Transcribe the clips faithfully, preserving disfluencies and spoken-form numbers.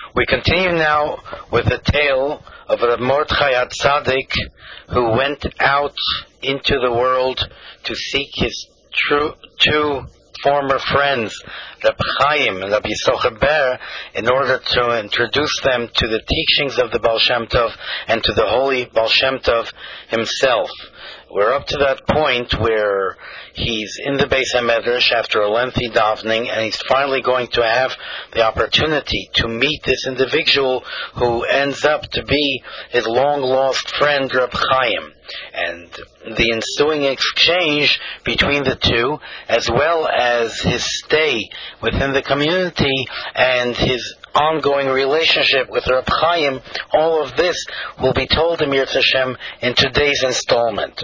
We continue now with the tale of Reb Mordechai HaTzadik, who went out into the world to seek his true, two former friends, Reb Chaim and Reb Yisroel Ber, in order to introduce them to the teachings of the Baal Shem Tov and to the holy Baal Shem Tov himself. We're up to that point where he's in the Beis HaMedrash after a lengthy davening, and he's finally going to have the opportunity to meet this individual who ends up to be his long-lost friend, Reb Chaim. And the ensuing exchange between the two, as well as his stay within the community and his ongoing relationship with Reb Chaim, all of this will be told in Yirtzeh Hashem in today's installment.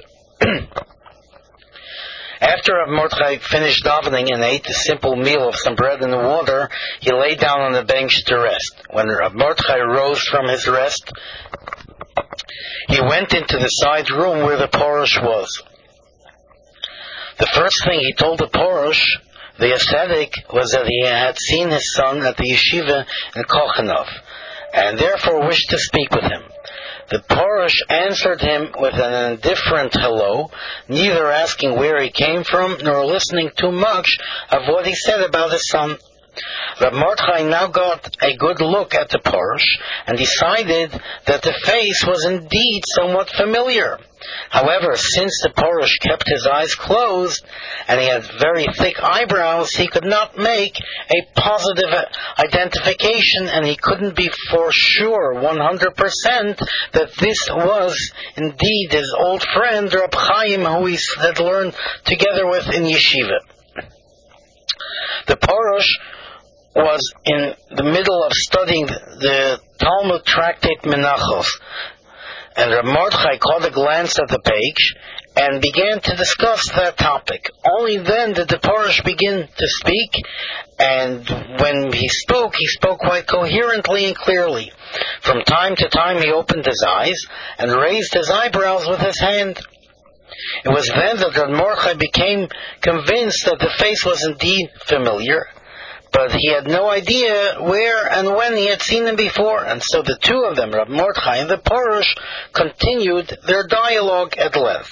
After Reb Mordechai finished davening and ate a simple meal of some bread and water, he lay down on the bench to rest. When Reb Mordechai rose from his rest, he went into the side room where the Porush was. The first thing he told the Porush, the ascetic, was that he had seen his son at the yeshiva in Kochanov, and therefore wished to speak with him. The Porush answered him with an indifferent hello, neither asking where he came from, nor listening too much of what he said about his son. Reb Mordechai now got a good look at the Porush, and decided that the face was indeed somewhat familiar. However, since the Porush kept his eyes closed, and he had very thick eyebrows, he could not make a positive identification, and he couldn't be for sure one hundred percent that this was indeed his old friend Reb Chaim, who he had learned together with in yeshiva. The Porush was in the middle of studying the Talmud tractate Menachos, and Reb Mordechai caught a glance at the page and began to discuss that topic. Only then did the Porush begin to speak, and when he spoke, he spoke quite coherently and clearly. From time to time he opened his eyes and raised his eyebrows with his hand. It was then that Reb Mordechai became convinced that the face was indeed familiar, but he had no idea where and when he had seen him before, and so the two of them, Reb Mordechai and the Porush, continued their dialogue at length.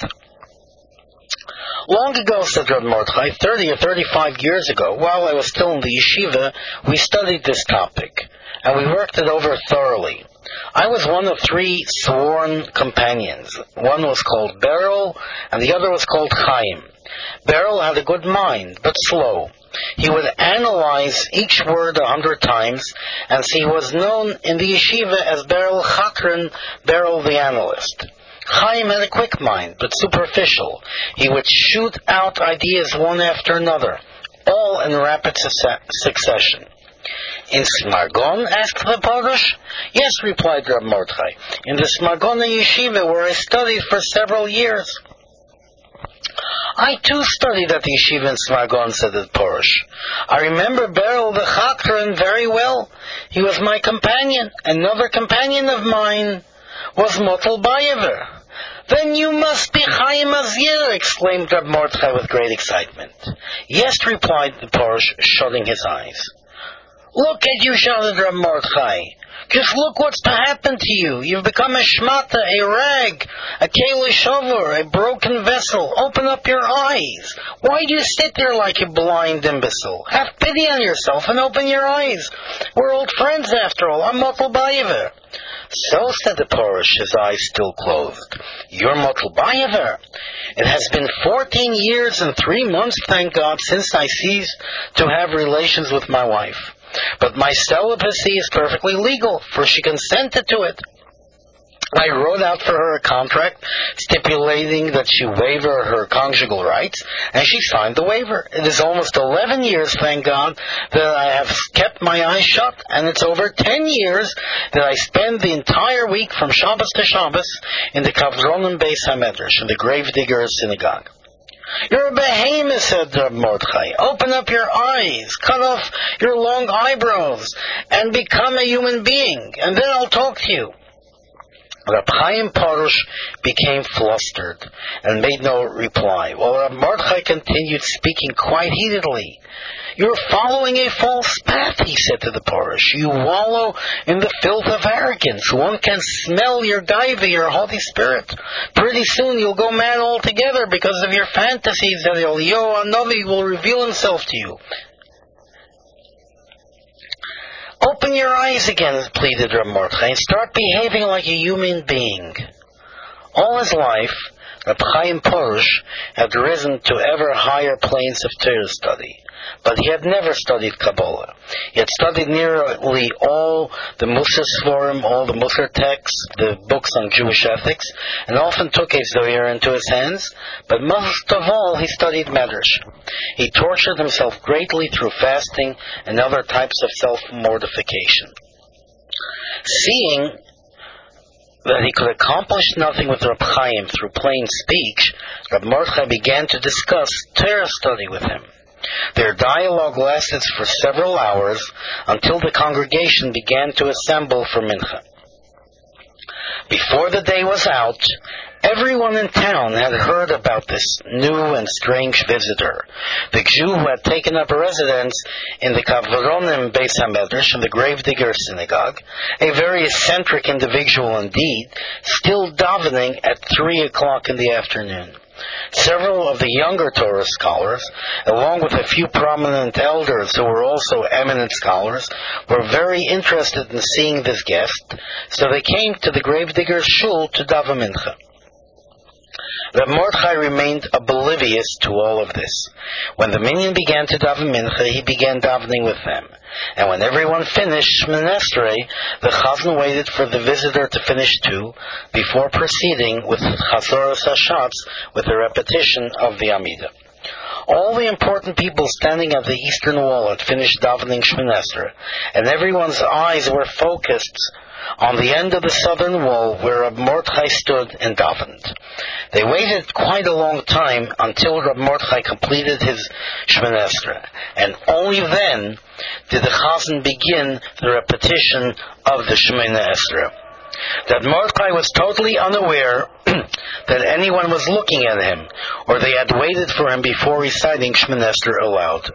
Long ago, said Reb Mordechai, thirty or thirty-five years ago, while I was still in the yeshiva, we studied this topic, and we worked it over thoroughly. I was one of three sworn companions. One was called Beryl, and the other was called Chaim. Beryl had a good mind, but slow. He would analyze each word a hundred times, and he was known in the yeshiva as Beryl Chakran, Beryl the analyst. Chaim had a quick mind, but superficial. He would shoot out ideas one after another, all in rapid su- succession. In Smargon? Asked the Porush. Yes, replied Reb Mordechai. In the Smargona yeshiva, where I studied for several years. I too studied at the yeshiva in Smargon, said the Porush. I remember Beryl the Chakran very well. He was my companion. Another companion of mine was Motel Bayever. Then you must be Chaim Azir, exclaimed Reb Mordechai with great excitement. Yes, replied the Porush, shutting his eyes. Look at you, shouted Reb Mordechai. Just look what's happened to you. You've become a shmata, a rag, a keli shavur, a broken vessel. Open up your eyes. Why do you sit there like a blind imbecile? Have pity on yourself and open your eyes. We're old friends after all. I'm Motel Bayever. So, said the Porush, his eyes still closed. You're Motel Bayever. It has been fourteen years and three months, thank God, since I ceased to have relations with my wife. But my celibacy is perfectly legal, for she consented to it. I wrote out for her a contract stipulating that she waiver her conjugal rights, and she signed the waiver. It is almost eleven years, thank God, that I have kept my eyes shut, and it's over ten years that I spend the entire week from Shabbos to Shabbos in the Kavronim Beis HaMedrash, in the Gravedigger Synagogue. You're a behemoth, said Reb Mordechai. Open up your eyes, cut off your long eyebrows, and become a human being, and then I'll talk to you. Reb Chaim Parush became flustered and made no reply, while Reb Mordechai continued speaking quite heatedly. "You're following a false path," he said to the Parush. "You wallow in the filth of arrogance. One can smell your gaiva, your Holy Spirit. Pretty soon you'll go mad altogether because of your fantasies that Eliyahu Hanavi will reveal himself to you." "Open your eyes again," pleaded Reb Mordechai, "and start behaving like a human being." All his life, Reb Chaim Parush had risen to ever higher planes of Torah study, but he had never studied Kabbalah. He had studied nearly all the Musar Sforim, all the Musar texts, the books on Jewish ethics, and often took a Zohar into his hands, but most of all he studied Medrash. He tortured himself greatly through fasting and other types of self-mortification. Seeing that he could accomplish nothing with Reb Chaim through plain speech, Reb Mordechai began to discuss Torah study with him. Their dialogue lasted for several hours until the congregation began to assemble for Mincha. Before the day was out, everyone in town had heard about this new and strange visitor, the Jew who had taken up residence in the Kavronim Beis HaMedrash in the Gravedigger Synagogue, a very eccentric individual indeed, still davening at three o'clock in the afternoon. Several of the younger Torah scholars, along with a few prominent elders who were also eminent scholars, were very interested in seeing this guest, so they came to the Gravedigger's shul to daven mincha. Reb Mordechai remained oblivious to all of this. When the minyan began to daven mincha, he began davening with them. And when everyone finished Shmoneh Esrei, the Chazan waited for the visitor to finish too, before proceeding with Chazoros HaShatz, with the repetition of the Amidah. All the important people standing at the eastern wall had finished davening Shmoneh Esrei, and everyone's eyes were focused on the end of the southern wall where Reb Mordechai stood and davened. They waited quite a long time until Reb Mordechai completed his Shmoneh Esrei, and only then did the Chazan begin the repetition of the Shmoneh Esrei. Reb Mordechai was totally unaware that anyone was looking at him, or they had waited for him before reciting Shmoneh Esrei aloud.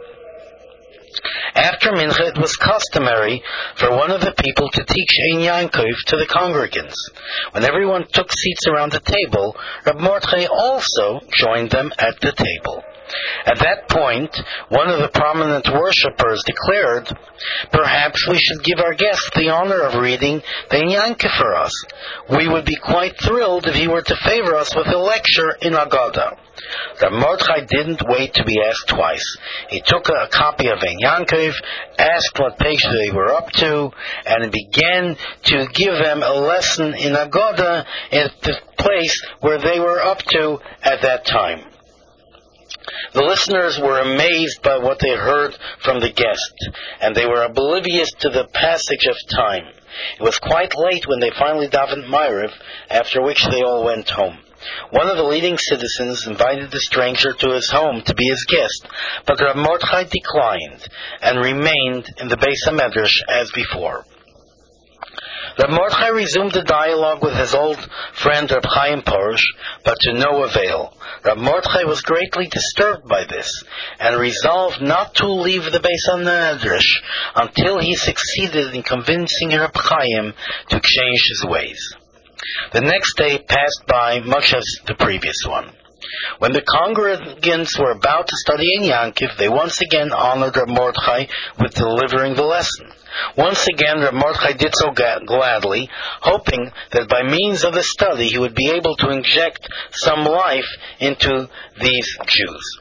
After Mincha, it was customary for one of the people to teach Ein Yankov to the congregants. When everyone took seats around the table, Reb Mordechai also joined them at the table. At that point, one of the prominent worshippers declared, "Perhaps we should give our guest the honor of reading the Ein Yankov for us. We would be quite thrilled if he were to favor us with a lecture in Agada." Reb Mordechai didn't wait to be asked twice. He took a copy of Ein Yankov, asked what page they were up to, and began to give them a lesson in Agada at the place where they were up to at that time. The listeners were amazed by what they heard from the guest, and they were oblivious to the passage of time. It was quite late when they finally davened Ma'ariv, after which they all went home. One of the leading citizens invited the stranger to his home to be his guest, but Reb Mordechai declined and remained in the Beis HaMedrash as before. Reb Mordechai resumed the dialogue with his old friend Reb Chaim Parush, but to no avail. Reb Mordechai was greatly disturbed by this, and resolved not to leave the Beis HaMedrash until he succeeded in convincing Reb Chaim to change his ways. The next day passed by much as the previous one. When the congregants were about to study Ein Yankov, they once again honored Reb Mordechai with delivering the lesson. Once again, Reb Mordechai did so ga- gladly, hoping that by means of the study he would be able to inject some life into these Jews.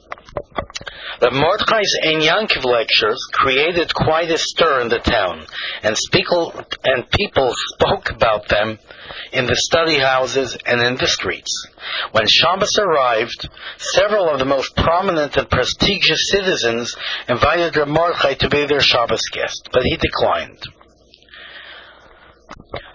Reb Mordechai's Ein Yankov lectures created quite a stir in the town, and, speakle, and people spoke about them in the study houses and in the streets. When Shabbos arrived, several of the most prominent and prestigious citizens invited Reb Mordechai to be their Shabbos guest, but he declined.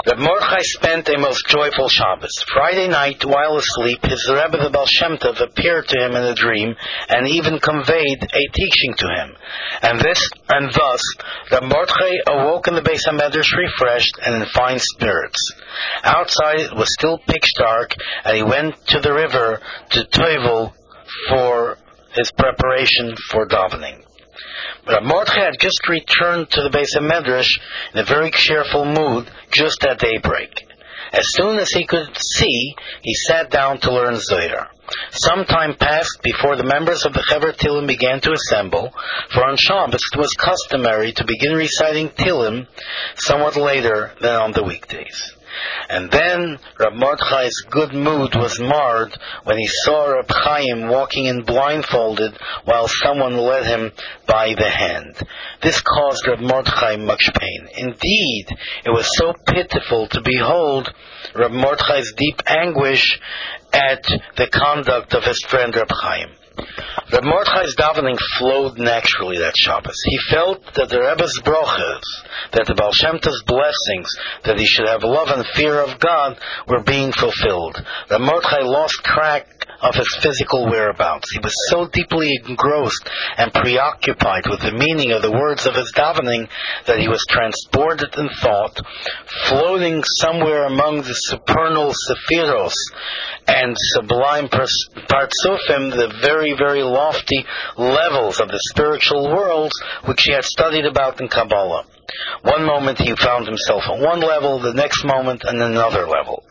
Reb Mordechai spent a most joyful Shabbos. Friday night, while asleep, his Rebbe the Baal Shem Tov appeared to him in a dream and even conveyed a teaching to him. And this, and thus, Reb Mordechai awoke in the Beis HaMedrash refreshed and in fine spirits. Outside it was still pitch dark, and he went to the river to Toivel for his preparation for davening. But Mordechai had just returned to the Beis HaMedrash in a very cheerful mood just at daybreak. As soon as he could see, he sat down to learn Zohar. Some time passed before the members of the Chaver Tilim began to assemble, for on Shabbos it was customary to begin reciting Tilim somewhat later than on the weekdays. And then Reb Mordechai's good mood was marred when he saw Reb Chaim walking in blindfolded while someone led him by the hand. This caused Reb Mordechai much pain. Indeed, it was so pitiful to behold Reb Mordechai's deep anguish at the conduct of his friend Reb Chaim. Reb Mordechai's davening flowed naturally that Shabbos. He felt that the Rebbe's brochas, that the Baal Shem Tov's blessings, that he should have love and fear of God, were being fulfilled. Reb Mordechai lost track of his physical whereabouts. He was so deeply engrossed and preoccupied with the meaning of the words of his davening that he was transported in thought, floating somewhere among the supernal sephiros and sublime partsufim, the very, very lofty levels of the spiritual worlds which he had studied about in Kabbalah. One moment he found himself at one level, the next moment at another level.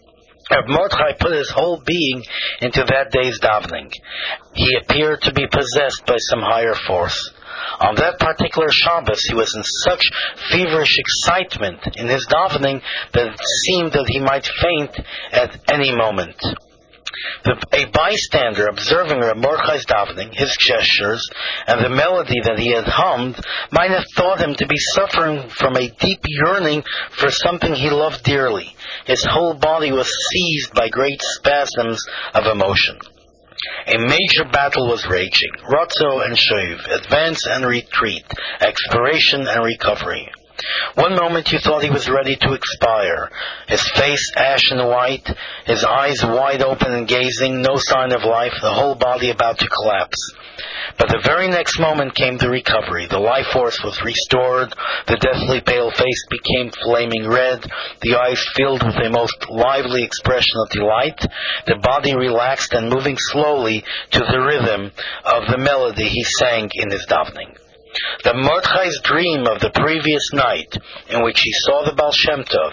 Reb Mordechai put his whole being into that day's davening. He appeared to be possessed by some higher force. On that particular Shabbos, he was in such feverish excitement in his davening that it seemed that he might faint at any moment. The, a bystander observing Reb Mordechai's davening, his gestures, and the melody that he had hummed, might have thought him to be suffering from a deep yearning for something he loved dearly. His whole body was seized by great spasms of emotion. A major battle was raging, Ratzo and Shuv, advance and retreat, exploration and recovery. One moment you thought he was ready to expire, his face ashen white, his eyes wide open and gazing, no sign of life, the whole body about to collapse. But the very next moment came the recovery. The life force was restored, the deathly pale face became flaming red, the eyes filled with a most lively expression of delight, the body relaxed and moving slowly to the rhythm of the melody he sang in his davening. The Mordechai's dream of the previous night, in which he saw the Baal Shem Tov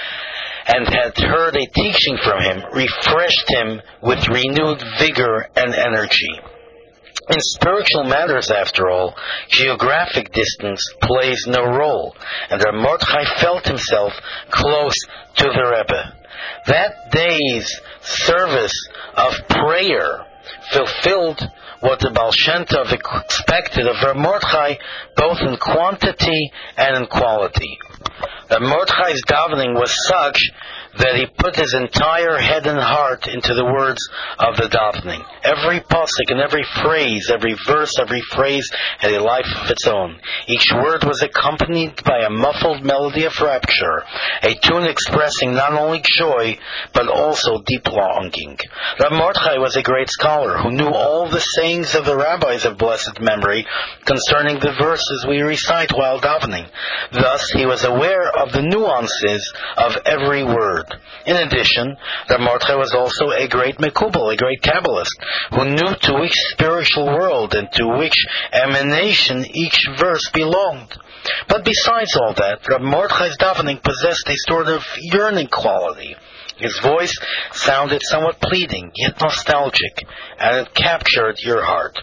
and had heard a teaching from him, refreshed him with renewed vigor and energy. In spiritual matters, after all, geographic distance plays no role, and Reb Mordechai felt himself close to the Rebbe. That day's service of prayer fulfilled what the Baal Shem Tov expected of Reb Mordechai, both in quantity and in quality. Reb Mordechai's davening was such that he put his entire head and heart into the words of the davening. Every pasuk and every phrase, every verse, every phrase had a life of its own. Each word was accompanied by a muffled melody of rapture, a tune expressing not only joy, but also deep longing. Reb Mordechai was a great scholar who knew all the sayings of the rabbis of blessed memory concerning the verses we recite while davening. Thus, he was aware of the nuances of every word. In addition, Reb Mordechai was also a great Mekubal, a great Kabbalist, who knew to which spiritual world and to which emanation each verse belonged. But besides all that, Reb Mordechai's davening possessed a sort of yearning quality. His voice sounded somewhat pleading, yet nostalgic, and it captured your heart.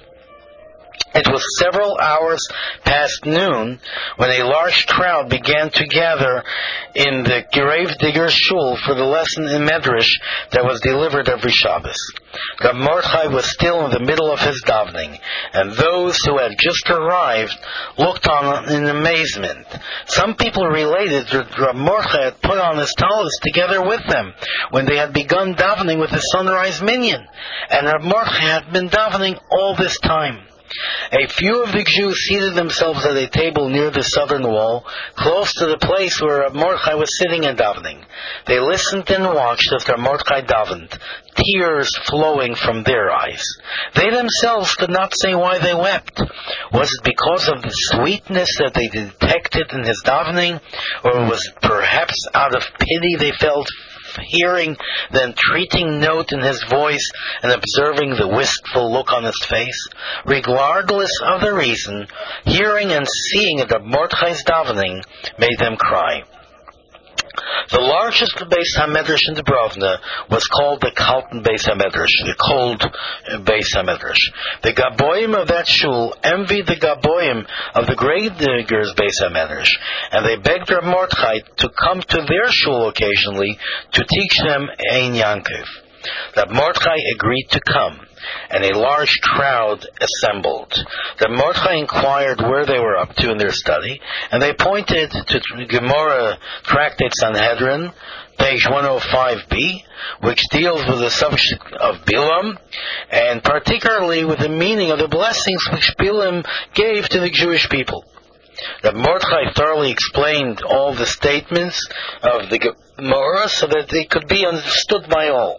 It was several hours past noon when a large crowd began to gather in the grave digger's shul for the lesson in Medrash that was delivered every Shabbos. Reb Mordechai was still in the middle of his davening, and those who had just arrived looked on in amazement. Some people related that Reb Mordechai had put on his talis together with them when they had begun davening with the sunrise minyan, and Reb Mordechai had been davening all this time. A few of the Jews seated themselves at a table near the southern wall, close to the place where Reb Mordechai was sitting and davening. They listened and watched as Reb Mordechai davened, tears flowing from their eyes. They themselves could not say why they wept. Was it because of the sweetness that they detected in his davening, or was it perhaps out of pity they felt hearing the entreating note in his voice and observing the wistful look on his face? Regardless of the reason, hearing and seeing Reb Mordechai's davening made them cry. The largest Beis HaMedrash in Dubrovna was called the Kalten Beis HaMedrash, the cold Beis HaMedrash. The Gaboim of that shul envied the Gaboim of the grave diggers Beis HaMedrash, and they begged Reb Mordechai to come to their shul occasionally to teach them Ein Yankov. Reb Mordechai agreed to come, and a large crowd assembled. Reb Mordechai inquired where they were up to in their study, and they pointed to Gemara Tractate Sanhedrin, page one oh five b, which deals with the subject of Bilam, and particularly with the meaning of the blessings which Bilam gave to the Jewish people. Reb Mordechai thoroughly explained all the statements of the Gemara so that they could be understood by all.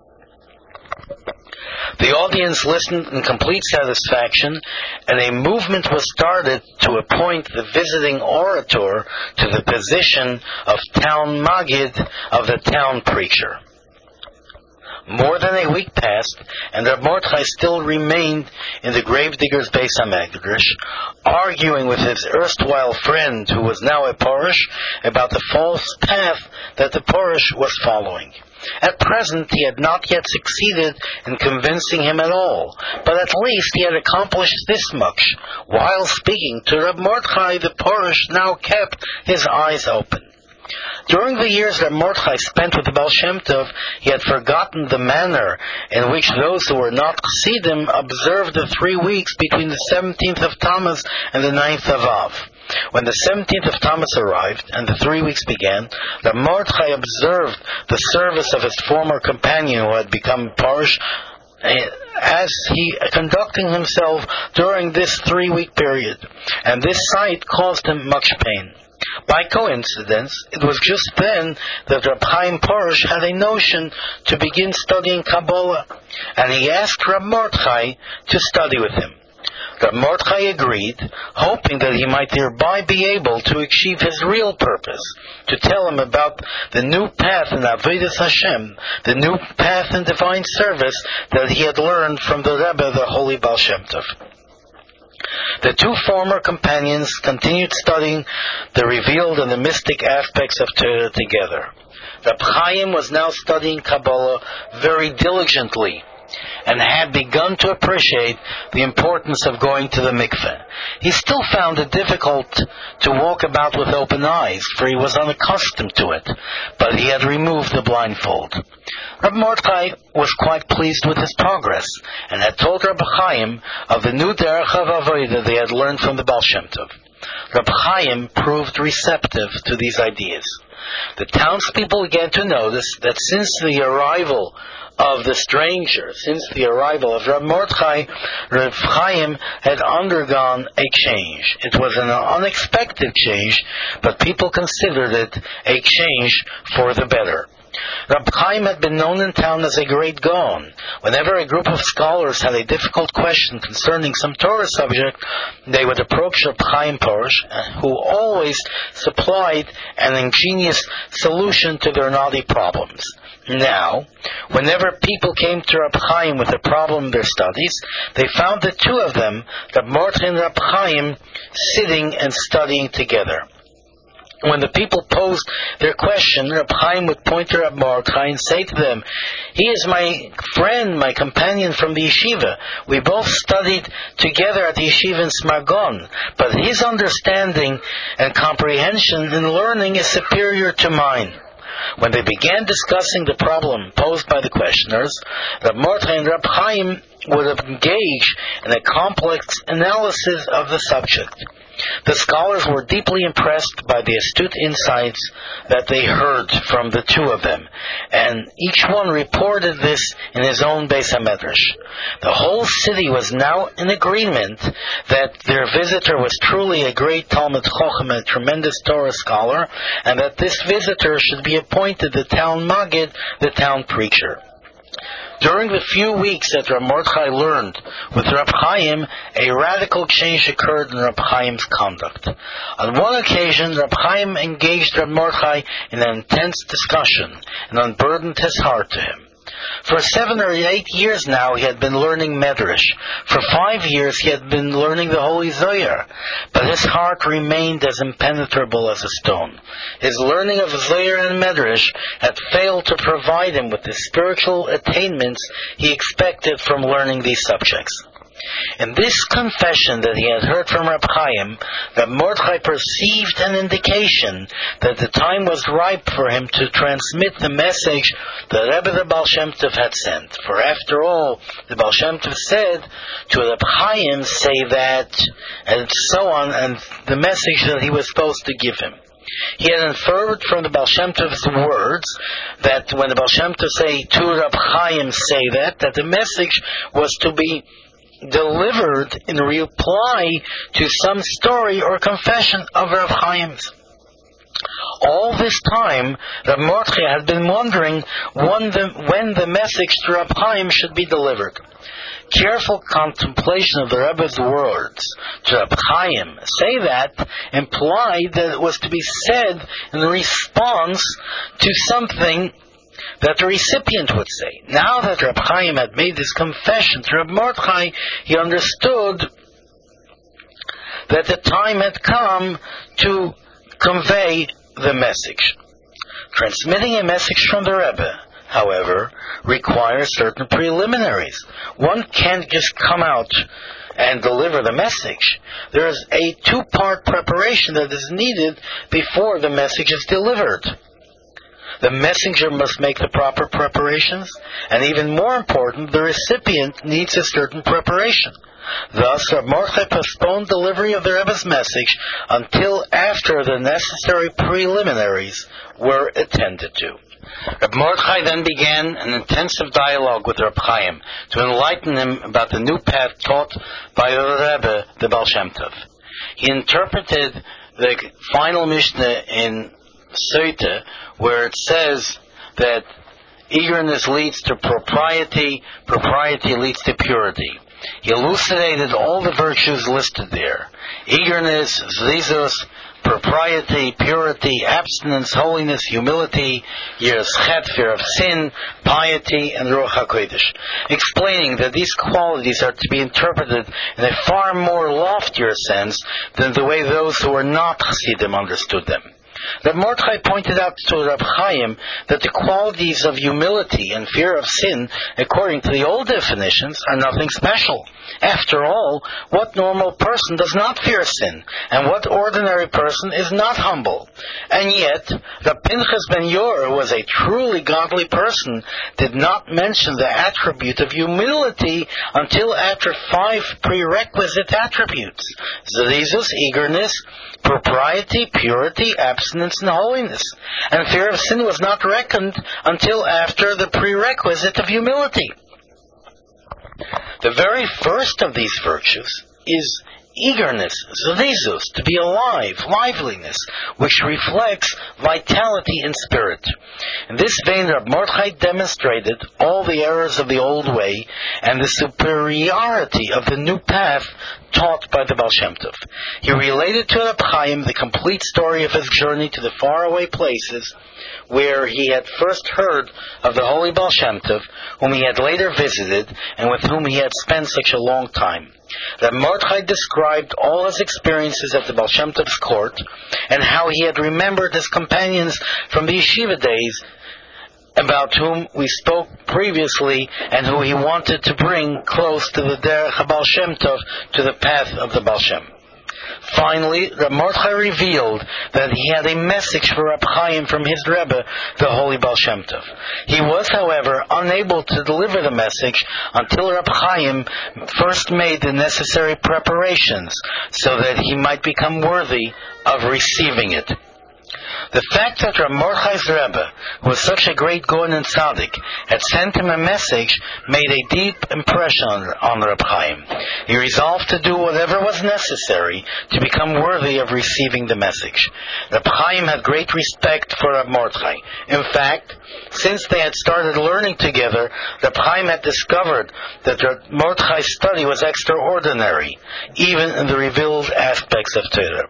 The audience listened in complete satisfaction, and a movement was started to appoint the visiting orator to the position of town Maggid, of the town preacher. More than a week passed, and Reb Mordechai still remained in the gravedigger's Beis HaMedrash, arguing with his erstwhile friend, who was now a Porish, about the false path that the Porish was following. At present, he had not yet succeeded in convincing him at all, but at least he had accomplished this much. While speaking to Reb Mordechai, the Porish now kept his eyes open. During the years that Mordechai spent with the Baal Shem Tov, he had forgotten the manner in which those who were not Chassidim observed the three weeks between the seventeenth of Tammuz and the ninth of Av. When the seventeenth of Tammuz arrived and the three weeks began, Reb Mordechai observed the service of his former companion who had become Parish as he conducting himself during this three-week period, and this sight caused him much pain. By coincidence, it was just then that Reb Chaim Porish had a notion to begin studying Kabbalah, and he asked Reb Mordechai to study with him. Reb Mordechai agreed, hoping that he might thereby be able to achieve his real purpose, to tell him about the new path in Avodas Hashem, the new path in divine service that he had learned from the Rebbe, the Holy Baal Shem Tov. The two former companions continued studying the revealed and the mystic aspects of Torah together. Reb Chaim was now studying Kabbalah very diligently, and had begun to appreciate the importance of going to the mikveh. He still found it difficult to walk about with open eyes, for he was unaccustomed to it, but he had removed the blindfold. Reb Mordechai was quite pleased with his progress, and had told Reb Chaim of the new derech of avodah they had learned from the Baal Shem Tov. Reb Chaim proved receptive to these ideas. The townspeople began to notice that since the arrival of the stranger, since the arrival of Reb Mordechai, Reb Chaim had undergone a change. It was an unexpected change, but people considered it a change for the better. Reb Chaim had been known in town as a great Gaon. Whenever a group of scholars had a difficult question concerning some Torah subject, they would approach Reb Chaim Porish, who always supplied an ingenious solution to their knotty problems. Now, whenever people came to Reb Chaim with a problem in their studies, they found the two of them, Reb Mordechai and Reb Chaim, sitting and studying together. When the people posed their question, Reb Chaim would point to Reb Mordechai and say to them, "He is my friend, my companion from the yeshiva. We both studied together at the yeshiva in Smargon, but his understanding and comprehension in learning is superior to mine." When they began discussing the problem posed by the questioners, Reb Mordechai and Reb Chaim would engage in a complex analysis of the subject. The scholars were deeply impressed by the astute insights that they heard from the two of them, and each one reported this in his own Beis HaMedrash. The whole city was now in agreement that their visitor was truly a great Talmid Chochem, a tremendous Torah scholar, and that this visitor should be appointed the town Maggid, the town preacher. During the few weeks that Reb Mordechai learned with Reb Chaim, a radical change occurred in Reb Chaim's conduct. On one occasion, Reb Chaim engaged Reb Mordechai in an intense discussion and unburdened his heart to him. For seven or eight years now he had been learning Medrash. For five years he had been learning the Holy Zohar, but his heart remained as impenetrable as a stone. His learning of Zohar and Medrash had failed to provide him with the spiritual attainments he expected from learning these subjects. In this confession that he had heard from Reb Chaim, Reb Mordechai perceived an indication that the time was ripe for him to transmit the message that Rebbe the Baal Shem Tov had sent. For after all, the Baal Shem Tov said to Reb Chaim, say that, and so on, and the message that he was supposed to give him. He had inferred from the Baal Shem Tov's words that when the Baal Shem Tov say to Reb Chaim, say that, that the message was to be delivered in reply to some story or confession of Reb Chaim's. All this time, Reb Mordechai had been wondering when the, when the message to Reb Chaim should be delivered. Careful contemplation of the Rebbe's words to Reb Chaim, say that, implied that it was to be said in response to something that the recipient would say. Now that Reb Chaim had made this confession to Reb Mordechai, he understood that the time had come to convey the message. Transmitting a message from the Rebbe, however, requires certain preliminaries. One can't just come out and deliver the message. There is a two-part preparation that is needed before the message is delivered. The messenger must make the proper preparations, and even more important, the recipient needs a certain preparation. Thus, Reb Mordechai postponed delivery of the Rebbe's message until after the necessary preliminaries were attended to. Reb Mordechai then began an intensive dialogue with Reb Chaim to enlighten him about the new path taught by the Rebbe, the Baal Shem Tov. He interpreted the final Mishnah in Soita, where it says that eagerness leads to propriety, propriety leads to purity. He elucidated all the virtues listed there: eagerness, zizos, propriety, purity, abstinence, holiness, humility, yiras chet, fear of sin, piety, and ruach hakodesh, explaining that these qualities are to be interpreted in a far more loftier sense than the way those who were not Hasidim understood them. Reb Mordechai pointed out to Reb Chaim that the qualities of humility and fear of sin, according to the old definitions, are nothing special. After all, what normal person does not fear sin, and what ordinary person is not humble? And yet, Reb Pinchas ben Yor, who was a truly godly person, did not mention the attribute of humility until after five prerequisite attributes: zerizus, eagerness, propriety, purity, abstinence, and holiness. And fear of sin was not reckoned until after the prerequisite of humility. The very first of these virtues is eagerness, zerizus, to be alive, liveliness, which reflects vitality in spirit. In this vein, Reb Mordechai demonstrated all the errors of the old way and the superiority of the new path taught by the Baal Shem Tov. He related to Reb Chaim the complete story of his journey to the faraway places where he had first heard of the holy Baal Shem Tov, whom he had later visited and with whom he had spent such a long time. Reb Mordechai described all his experiences at the Baal Shem Tov's court and how he had remembered his companions from the yeshiva days, about whom we spoke previously and who he wanted to bring close to the Derech HaBaal Shem Tov, to the path of the Baal Shem. Finally, Reb Mordechai revealed that he had a message for Reb Chaim from his Rebbe, the Holy Baal Shem Tov. He was, however, unable to deliver the message until Reb Chaim first made the necessary preparations so that he might become worthy of receiving it. The fact that Reb Mordechai's Rebbe, who was such a great Goen and Tzaddik, had sent him a message made a deep impression on, on Reb Chaim. He resolved to do whatever was necessary to become worthy of receiving the message. Reb Chaim had great respect for Reb Mordechai. In fact, since they had started learning together, Reb Chaim had discovered that Reb Mordechai's study was extraordinary, even in the revealed aspects of Torah.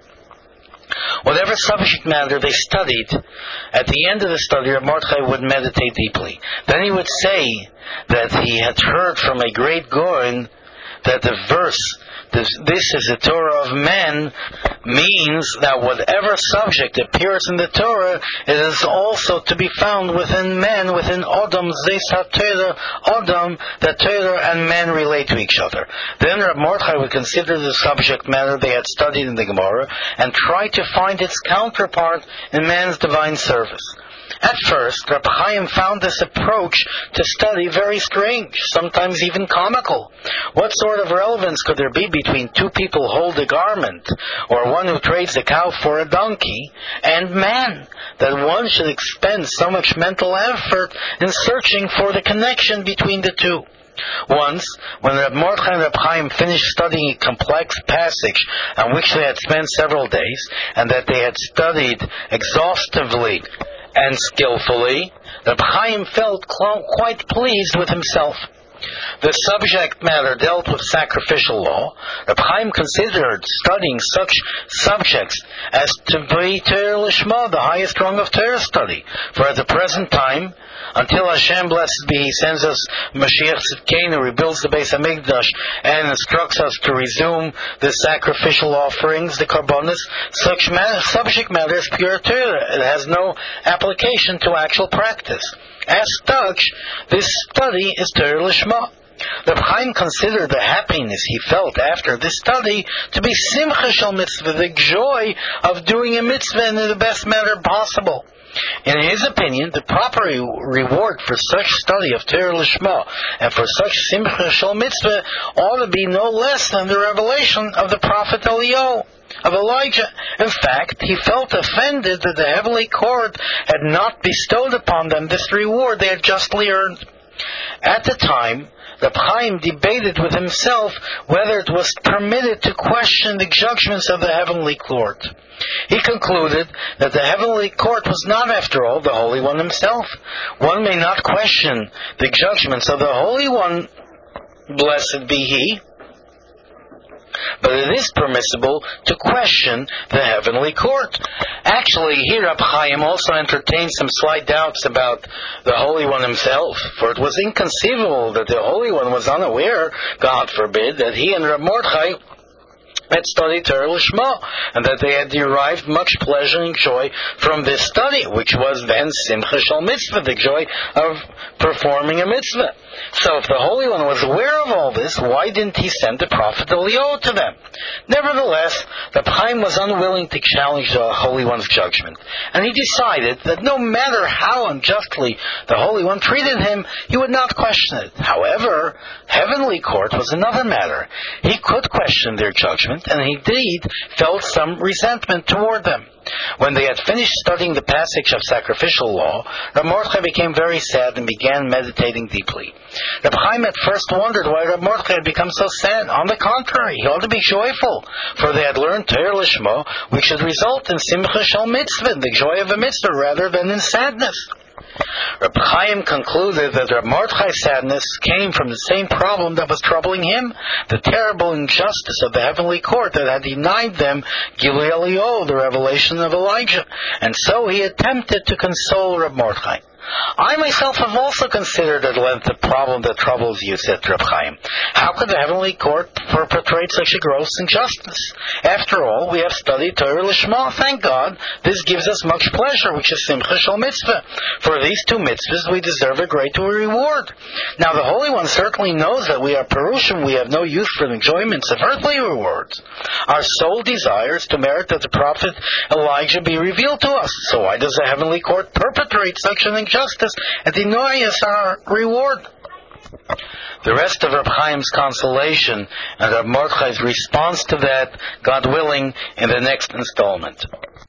Whatever subject matter they studied, at the end of the study, Reb Mordechai would meditate deeply. Then he would say that he had heard from a great Goen that the verse, this, this is the Torah of men, means that whatever subject appears in the Torah, it is also to be found within men, within Odom, Zeis HaTorah, Odom, that Torah and men relate to each other. Then Reb Mordechai would consider the subject matter they had studied in the Gemara and try to find its counterpart in man's divine service. At first, Reb Chaim found this approach to study very strange, sometimes even comical. What sort of relevance could there be between two people who hold a garment, or one who trades a cow for a donkey, and man, that one should expend so much mental effort in searching for the connection between the two? Once, when Reb Mordechai and Reb Chaim finished studying a complex passage on which they had spent several days, and that they had studied exhaustively and skillfully, Reb Chaim felt quite pleased with himself. The subject matter dealt with sacrificial law. Reb Chaim considered studying such subjects as to be Torah Lishma, the highest rung of Torah study. For at the present time, until Hashem, blessed be He, sends us Mashiach Tzidkenu, rebuilds the Beis Hamikdash, and instructs us to resume the sacrificial offerings, the Karbonos, such matter, subject matter is pure Torah. It has no application to actual practice. As such, this study is Torah Lishma. Reb Chaim considered the happiness he felt after this study to be Simcha Shel Mitzvah, the joy of doing a mitzvah in the best manner possible. In his opinion, the proper reward for such study of Torah Lishma and for such Simcha Shel Mitzvah ought to be no less than the revelation of the prophet Eliyahu, of Elijah. In fact, he felt offended that the heavenly court had not bestowed upon them this reward they had justly earned. At the time, Reb Chaim debated with himself whether it was permitted to question the judgments of the heavenly court. He concluded that the heavenly court was not, after all, the Holy One himself. One may not question the judgments of the Holy One, blessed be He, but it is permissible to question the heavenly court. Actually, here Reb Chaim also entertained some slight doubts about the Holy One himself, for it was inconceivable that the Holy One was unaware, God forbid, that he and Reb Mordechai had studied Torah Lishma, and that they had derived much pleasure and joy from this study, which was then Simcha Shel Mitzvah, the joy of performing a mitzvah. So if the Holy One was aware of all this, why didn't He send the prophet Eliyahu to them? Nevertheless, Reb Chaim was unwilling to challenge the Holy One's judgment, and he decided that no matter how unjustly the Holy One treated him, he would not question it. However, heavenly court was another matter. He could question their judgment, and he indeed felt some resentment toward them. When they had finished studying the passage of sacrificial law, Reb Mordechai became very sad and began meditating deeply. Reb Chaim at first wondered why Reb Mordechai had become so sad. On the contrary, he ought to be joyful, for they had learned Torah Lishma, which should result in Simcha Shel Mitzvah, the joy of a mitzvah, rather than in sadness. Reb Chaim concluded that Reb Mordechai's sadness came from the same problem that was troubling him, the terrible injustice of the heavenly court that had denied them Gilui Eliyahu, the revelation of Elijah. And so he attempted to console Reb Mordechai. I myself have also considered at length the problem that troubles you, said Reb Chaim. How could the heavenly court perpetrate such a gross injustice? After all, we have studied Torah Lishma. Thank God, this gives us much pleasure, which is Simcha Shel Mitzvah. For these two mitzvahs, we deserve a great reward. Now, the Holy One certainly knows that we are Perushim. We have no use for the enjoyments of earthly rewards. Our sole desire is to merit that the prophet Elijah be revealed to us. So why does the heavenly court perpetrate such an injustice and deny us our reward? The rest of Reb Chaim's consolation and Reb Mordechai's response to that, God willing, in the next installment.